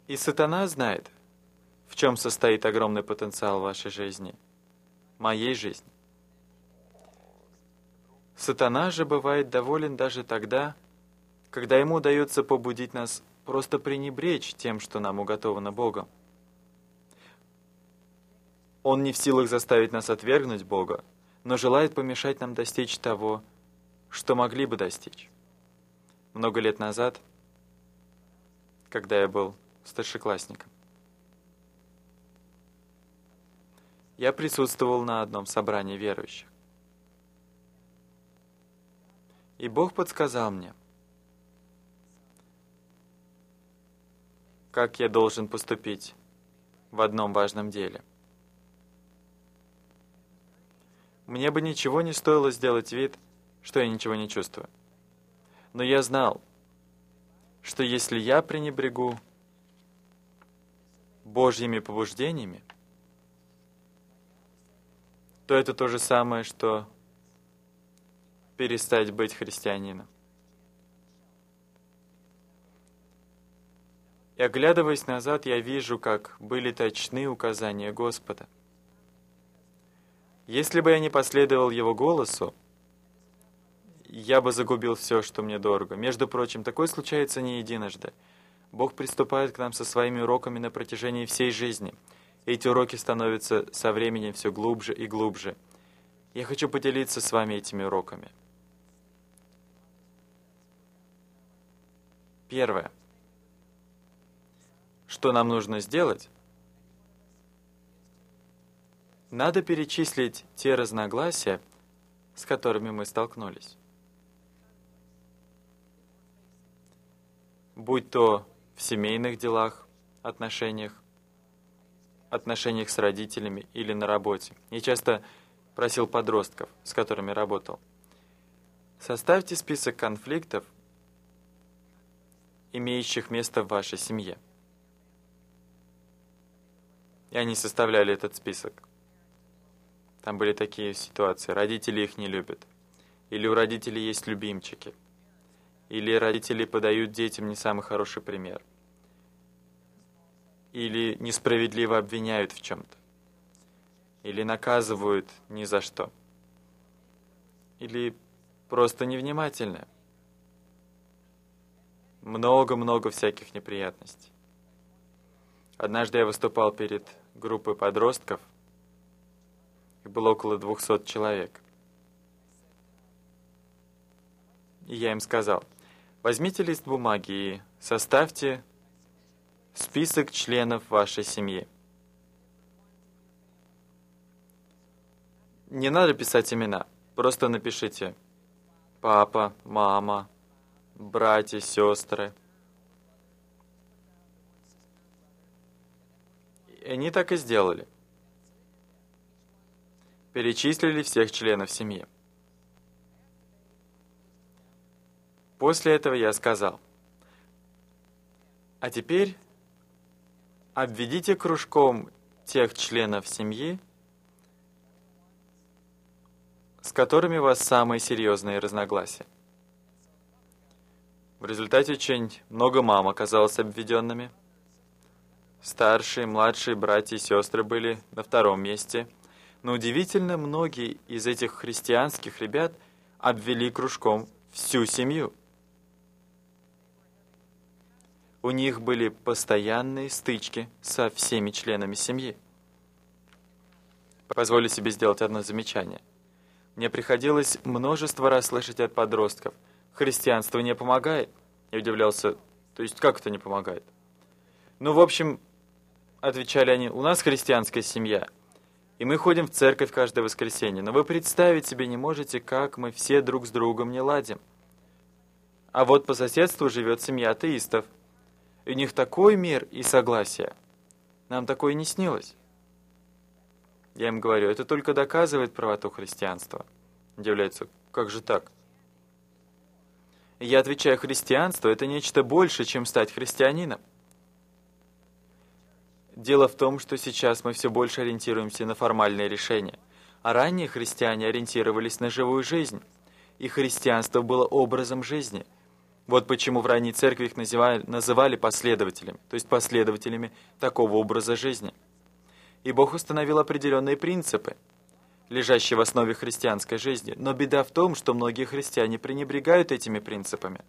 И сатана знает, в чем состоит огромный потенциал вашей жизни, моей жизни. Сатана же бывает доволен даже тогда, когда ему удается побудить нас просто пренебречь тем, что нам уготовано Богом. Он не в силах заставить нас отвергнуть Бога, но желает помешать нам достичь того, что могли бы достичь. Много лет назад, когда я был старшеклассником, я присутствовал на одном собрании верующих. И Бог подсказал мне, как я должен поступить в одном важном деле. Мне бы ничего не стоило сделать вид, что я ничего не чувствую. Но я знал, что если я пренебрегу Божьими побуждениями, то это то же самое, что перестать быть христианином. И оглядываясь назад, я вижу, как были точны указания Господа. Если бы я не последовал Его голосу, я бы загубил все, что мне дорого. Между прочим, такое случается не единожды. Бог приступает к нам со своими уроками на протяжении всей жизни. И эти уроки становятся со временем все глубже и глубже. Я хочу поделиться с вами этими уроками. Первое. Что нам нужно сделать? Надо перечислить те разногласия, с которыми мы столкнулись. Будь то в семейных делах, отношениях с родителями или на работе. Я часто просил подростков, с которыми работал, составьте список конфликтов, имеющих место в вашей семье. И они составляли этот список. Там были такие ситуации. Родители их не любят. Или у родителей есть любимчики. Или родители подают детям не самый хороший пример. Или несправедливо обвиняют в чем-то. Или наказывают ни за что. Или просто невнимательны. Много-много всяких неприятностей. Однажды я выступал перед группой подростков. Их было около 200 человек. И я им сказал: возьмите лист бумаги и составьте список членов вашей семьи. Не надо писать имена, просто напишите: папа, мама, братья, сестры. И они так и сделали. Перечислили всех членов семьи. После этого я сказал: а теперь обведите кружком тех членов семьи, с которыми у вас самые серьезные разногласия. В результате очень много мам оказалось обведенными. Старшие, младшие братья и сестры были на втором месте. Но удивительно, многие из этих христианских ребят обвели кружком всю семью. У них были постоянные стычки со всеми членами семьи. Позволю себе сделать одно замечание. Мне приходилось множество раз слышать от подростков: христианство не помогает. Я удивлялся: то есть как это не помогает? Ну, в общем, отвечали они: у нас христианская семья, и мы ходим в церковь каждое воскресенье, но вы представить себе не можете, как мы все друг с другом не ладим. А вот по соседству живет семья атеистов. И у них такой мир и согласие. Нам такое не снилось. Я им говорю: это только доказывает правоту христианства. Удивляются: как же так? И я отвечаю: христианство — это нечто больше, чем стать христианином. Дело в том, что сейчас мы все больше ориентируемся на формальные решения, а ранние христиане ориентировались на живую жизнь, и христианство было образом жизни. Вот почему в ранней церкви их называли последователями, то есть последователями такого образа жизни. И Бог установил определенные принципы, лежащие в основе христианской жизни. Но беда в том, что многие христиане пренебрегают этими принципами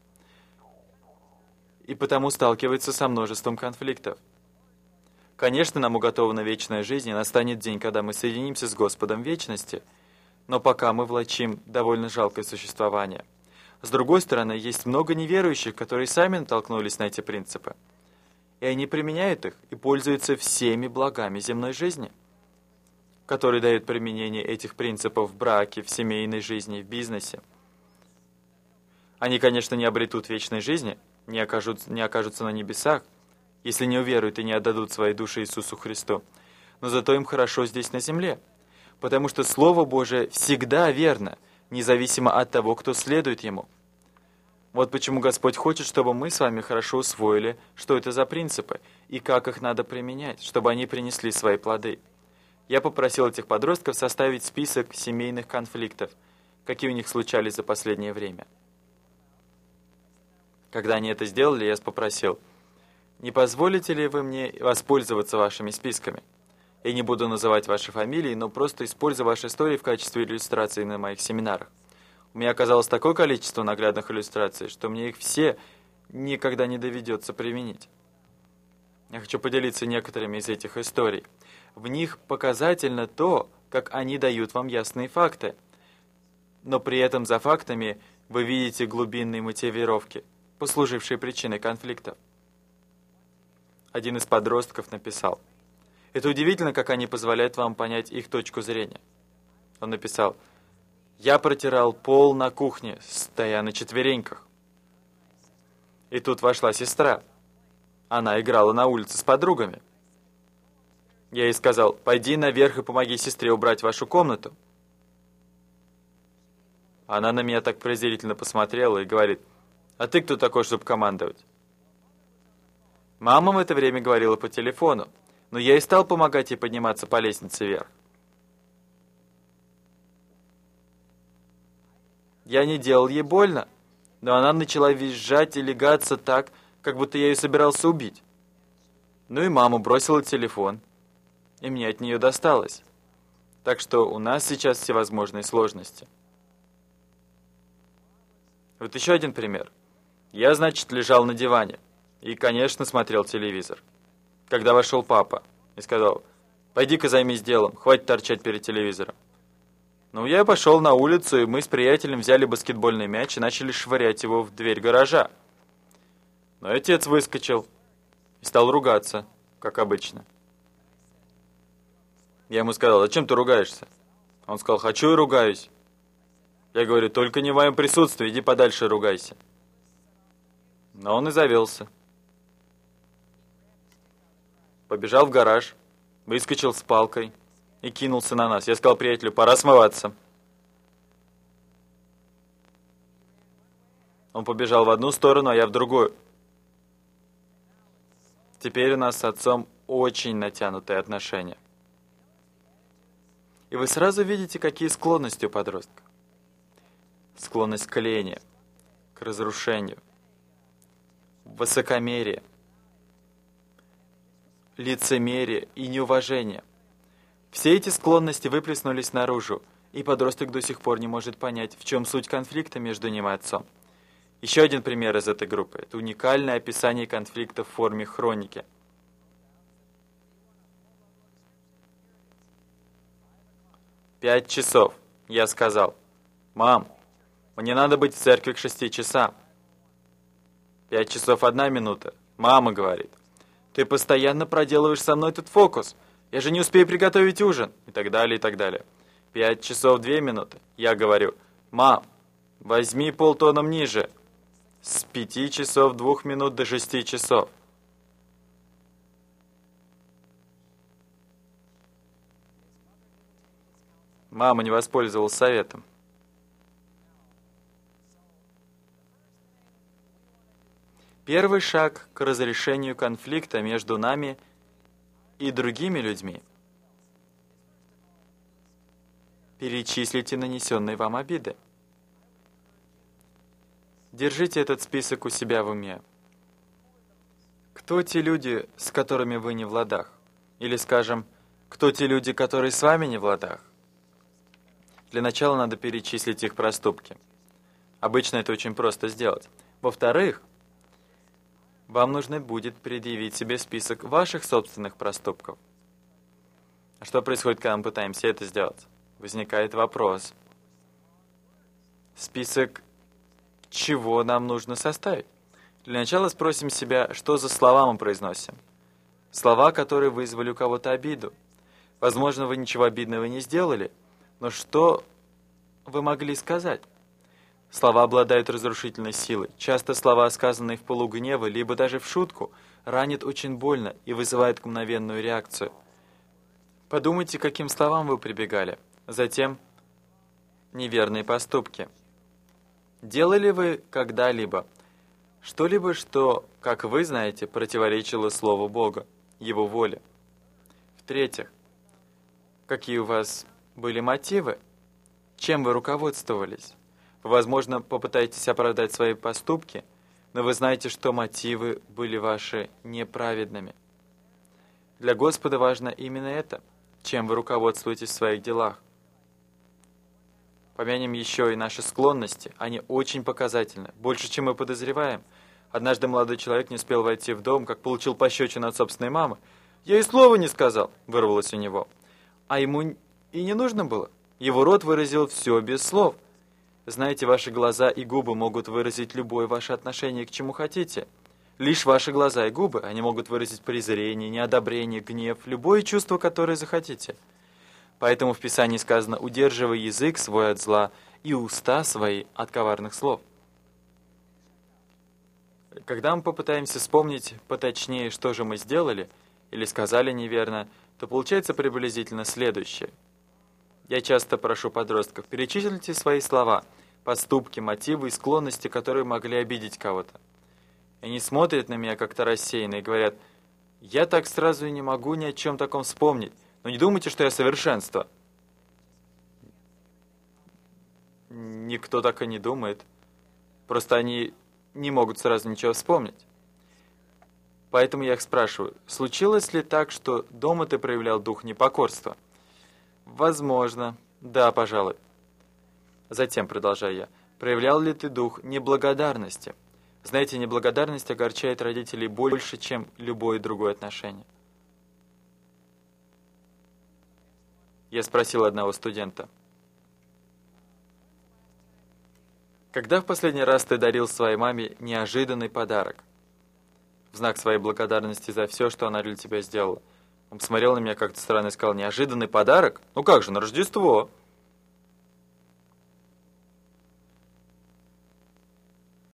и потому сталкиваются со множеством конфликтов. Конечно, нам уготована вечная жизнь, и настанет день, когда мы соединимся с Господом в вечности, но пока мы влачим довольно жалкое существование. С другой стороны, есть много неверующих, которые сами натолкнулись на эти принципы, и они применяют их и пользуются всеми благами земной жизни, которые дают применение этих принципов в браке, в семейной жизни, в бизнесе. Они, конечно, не обретут вечной жизни, не окажутся на небесах, если не уверуют и не отдадут свои души Иисусу Христу, но зато им хорошо здесь на земле, потому что Слово Божие всегда верно, независимо от того, кто следует Ему. Вот почему Господь хочет, чтобы мы с вами хорошо усвоили, что это за принципы и как их надо применять, чтобы они принесли свои плоды. Я попросил этих подростков составить список семейных конфликтов, какие у них случались за последнее время. Когда они это сделали, я попросил: не позволите ли вы мне воспользоваться вашими списками? Я не буду называть ваши фамилии, но просто использую ваши истории в качестве иллюстрации на моих семинарах. У меня оказалось такое количество наглядных иллюстраций, что мне их все никогда не доведется применить. Я хочу поделиться некоторыми из этих историй. В них показательно то, как они дают вам ясные факты, но при этом за фактами вы видите глубинные мотивировки, послужившие причиной конфликтов. Один из подростков написал: «Это удивительно, как они позволяют вам понять их точку зрения». Он написал: «Я протирал пол на кухне, стоя на четвереньках. И тут вошла сестра. Она играла на улице с подругами. Я ей сказал: пойди наверх и помоги сестре убрать вашу комнату». Она на меня так презрительно посмотрела и говорит: «А ты кто такой, чтобы командовать?» Мама в это время говорила по телефону, но я и стал помогать ей подниматься по лестнице вверх. Я не делал ей больно, но она начала визжать и лягаться так, как будто я ее собирался убить. Ну и мама бросила телефон, и мне от нее досталось. Так что у нас сейчас всевозможные сложности. Вот еще один пример. Я, значит, лежал на диване и, конечно, смотрел телевизор. Когда вошел папа и сказал: «Пойди-ка займись делом, хватит торчать перед телевизором». Ну, я пошел на улицу, и мы с приятелем взяли баскетбольный мяч и начали швырять его в дверь гаража. Но отец выскочил и стал ругаться, как обычно. Я ему сказал: «Зачем ты ругаешься?» Он сказал: «Хочу и ругаюсь». Я говорю: «Только не в моем присутствии, иди подальше и ругайся». Но он и завелся. Побежал в гараж, выскочил с палкой и кинулся на нас. Я сказал приятелю: «Пора смываться». Он побежал в одну сторону, а я в другую. Теперь у нас с отцом очень натянутые отношения. И вы сразу видите, какие склонности у подростка. Склонность к лению, к разрушению, высокомерие, лицемерие и неуважение. Все эти склонности выплеснулись наружу, и подросток до сих пор не может понять, в чем суть конфликта между ним и отцом. Еще один пример из этой группы – это уникальное описание конфликта в форме хроники. «5 часов», я сказал: «Мам, мне надо быть в церкви к 6 часам». 5 часов 1 минута. Мама говорит: «Ты постоянно проделываешь со мной этот фокус. Я же не успею приготовить ужин». И так далее, и так далее. 5 часов 2 минуты. Я говорю: «Мам, возьми полтоном ниже». С 5 часов 2 минут до 6 часов. Мама не воспользовалась советом. Первый шаг к разрешению конфликта между нами и другими людьми – перечислите нанесенные вам обиды. Держите этот список у себя в уме. Кто те люди, с которыми вы не в ладах? Или, скажем, кто те люди, которые с вами не в ладах? Для начала надо перечислить их проступки. Обычно это очень просто сделать. Во-вторых, вам нужно будет предъявить себе список ваших собственных проступков. А что происходит, когда мы пытаемся это сделать? Возникает вопрос. Список чего нам нужно составить? Для начала спросим себя, что за слова мы произносим. Слова, которые вызвали у кого-то обиду. Возможно, вы ничего обидного не сделали, но что вы могли сказать? Слова обладают разрушительной силой. Часто слова, сказанные в полугнева, либо даже в шутку, ранят очень больно и вызывают мгновенную реакцию. Подумайте, к каким словам вы прибегали. Затем, неверные поступки. Делали вы когда-либо что-либо, что, как вы знаете, противоречило Слову Бога, Его воле? В-третьих, какие у вас были мотивы? Чем вы руководствовались? Вы, возможно, попытаетесь оправдать свои поступки, но вы знаете, что мотивы были ваши неправедными. Для Господа важно именно это, чем вы руководствуетесь в своих делах. Помянем еще и наши склонности. Они очень показательны, больше, чем мы подозреваем. Однажды молодой человек не успел войти в дом, как получил пощечину от собственной мамы. «Я и слова не сказал», — вырвалось у него. А ему и не нужно было. Его рот выразил все без слов. Знаете, ваши глаза и губы могут выразить любое ваше отношение к чему хотите. Лишь ваши глаза и губы, они могут выразить презрение, неодобрение, гнев, любое чувство, которое захотите. Поэтому в Писании сказано: «Удерживай язык свой от зла и уста свои от коварных слов». Когда мы попытаемся вспомнить поточнее, что же мы сделали или сказали неверно, то получается приблизительно следующее. Я часто прошу подростков: перечислите свои слова, поступки, мотивы и склонности, которые могли обидеть кого-то. Они смотрят на меня как-то рассеянно и говорят: «Я так сразу и не могу ни о чем таком вспомнить. Но не думайте, что я совершенство». Никто так и не думает. Просто они не могут сразу ничего вспомнить. Поэтому я их спрашиваю: случилось ли так, что дома ты проявлял дух непокорства? Возможно. Да, пожалуй. Затем, продолжаю я, проявлял ли ты дух неблагодарности? Знаете, неблагодарность огорчает родителей больше, чем любое другое отношение. Я спросил одного студента: когда в последний раз ты дарил своей маме неожиданный подарок? В знак своей благодарности за все, что она для тебя сделала. Он посмотрел на меня как-то странно и сказал: неожиданный подарок? Ну как же, на Рождество.